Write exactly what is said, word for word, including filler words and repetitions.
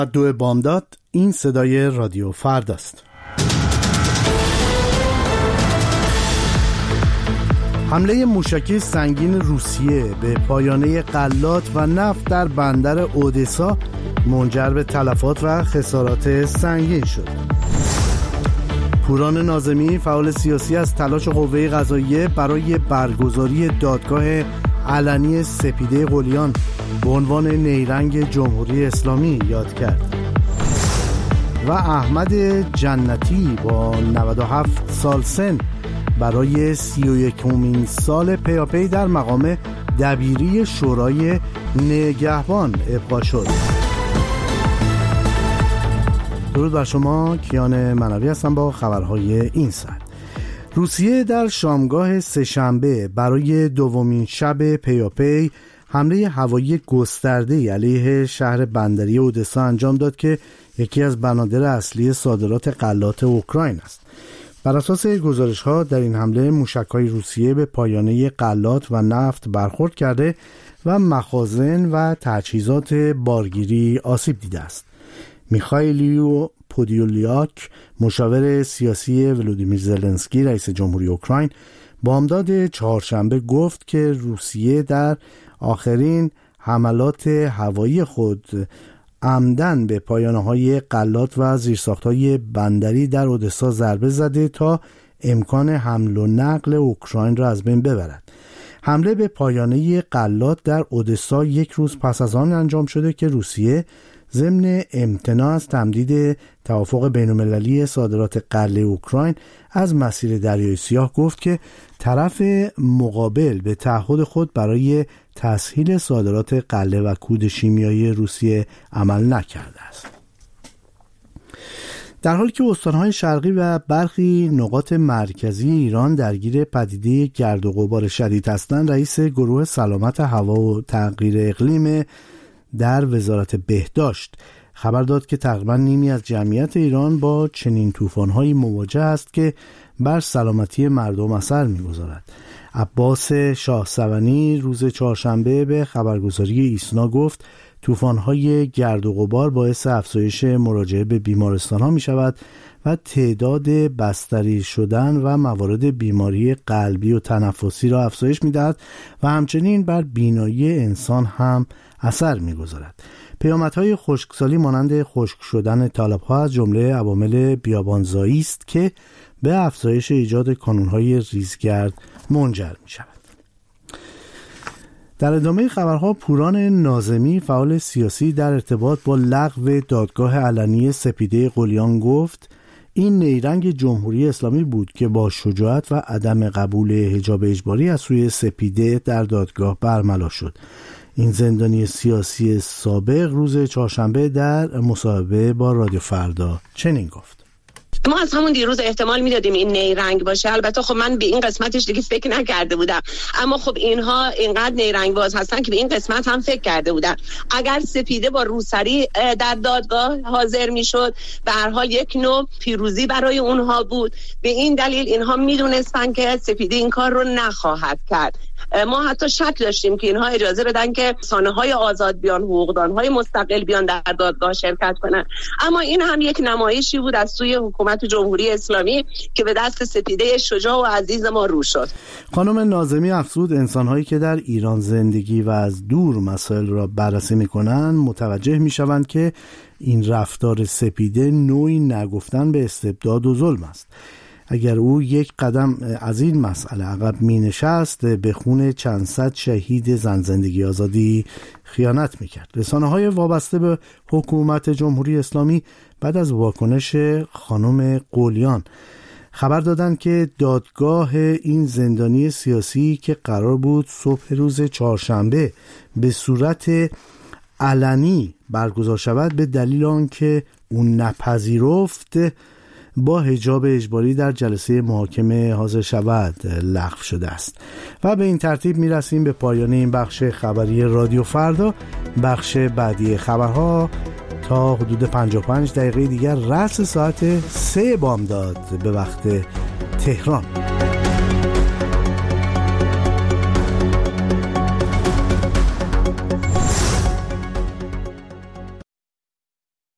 دو بامداد، این صدای رادیو فردا است. حمله موشکی سنگین روسیه به پایانه غلات و نفت در بندر اودسا منجر به تلفات و خسارات سنگین شد. پوران ناظمی، فعال سیاسی، از تلاش قوه قضاییه برای برگزاری دادگاه علنی سپیده قلیان به عنوان نیرنگ جمهوری اسلامی یاد کرد. و احمد جنتی با نود و هفت سال سن برای سی و یکمین سال پیاپی در مقام دبیری شورای نگهبان ابقا شد. درود بر شما، کیان منوی هستم با خبرهای این ساعت. روسیه در شامگاه سه‌شنبه برای دومین شب پیاپی حمله هوایی گسترده علیه شهر بندری اودسا انجام داد که یکی از بنادر اصلی صادرات غلات اوکراین است. بر اساس گزارش‌ها در این حمله موشک‌های روسیه به پایانه غلات و نفت برخورد کرده و مخازن و تجهیزات بارگیری آسیب دیده است. میخائیل پودولیاک، مشاور سیاسی ولودیمیر زلنسکی رئیس جمهوری اوکراین، بامداد چهارشنبه گفت که روسیه در آخرین حملات هوایی خود عمدن به پایانه‌های غلات و زیرساخت‌های بندری در اودسا ضربه زده تا امکان حمل و نقل اوکراین را از بین ببرد. حمله به پایانه غلات در اودسا یک روز پس از آن انجام شده که روسیه ضمن امتناع از تمدید توافق بین‌المللی صادرات غله اوکراین از مسیر دریای سیاه گفت که طرف مقابل به تعهد خود برای تسهیل صادرات غله و کود شیمیایی روسیه عمل نکرده است. در حالی که استان‌های شرقی و برخی نقاط مرکزی ایران درگیر پدیده گرد و غبار شدید هستند، رئیس گروه سلامت هوا و تغییر اقلیم در وزارت بهداشت خبر داد که تقریبا نیمی از جمعیت ایران با چنین طوفان‌هایی مواجه است که بر سلامتی مردم اثر می‌گذارد. عباس شاهسوانی روز چهارشنبه به خبرگزاری ایسنا گفت طوفان‌های گرد و غبار باعث افزایش مراجعه به بیمارستان‌ها می‌شود و تعداد بستری شدن و موارد بیماری قلبی و تنفسی را افزایش می‌دهد و همچنین بر بینایی انسان هم اثر می‌گذارد. پیامدهای خشکسالی مانند خشک شدن طالب‌ها از جمله عوامل بیابانزایی است که به افزایش ایجاد کانون‌های ریزگرد منجر می‌شود. در ادامه خبرها، پوران ناظمی، فعال سیاسی در ارتباط با لغو دادگاه علنی سپیده قلیان گفت این نیرنگ جمهوری اسلامی بود که با شجاعت و عدم قبول حجاب اجباری از سوی سپیده در دادگاه برملا شد. این زندانی سیاسی سابق روز چهارشنبه در مصاحبه با رادیو فردا چنین گفت: ما از همون دیروز احتمال میدادیم این نیرنگ باشه. البته خب من به این قسمتش دیگه فکر نکرده بودم، اما خب اینها اینقدر نیرنگ باز هستن که به این قسمت هم فکر کرده بودن. اگر سپیده با روسری در دادگاه حاضر میشد، به هر حال یک نوع پیروزی برای اونها بود. به این دلیل اینها میدونستن که سپیده این کار رو نخواهد کرد. ما حتی شک داشتیم که اینها اجازه بدن که رسانه‌های آزاد بیان، حقوقدان‌های مستقل بیان در دادگاه شرکت کنن. اما این هم یک نمایشی بود از سوی حکومت جمهوری اسلامی که به دست سپیده شجاع و عزیز ما رو شد. خانم ناظمی افزود انسان‌هایی که در ایران زندگی و از دور مسائل را بررسی می‌کنند متوجه می‌شوند که این رفتار سپیده نوعی نگفتن به استبداد و ظلم است. اگر او یک قدم از این مسئله عقب می نشست، به خون چند صد شهید زن زندگی آزادی خیانت می کرد. رسانه های وابسته به حکومت جمهوری اسلامی بعد از واکنش خانم قلیان خبر دادند که دادگاه این زندانی سیاسی که قرار بود صبح روز چهارشنبه به صورت علنی برگزار شود، به دلیل آنکه اون نپذیرفت با حجاب اجباری در جلسه محاکمه حاضر شود لغو شده است. و به این ترتیب می رسیم به پایان این بخش خبری رادیو فردا. بخش بعدی خبرها تا حدود پنجاه و پنج دقیقه دیگر رأس ساعت سه بامداد به وقت تهران.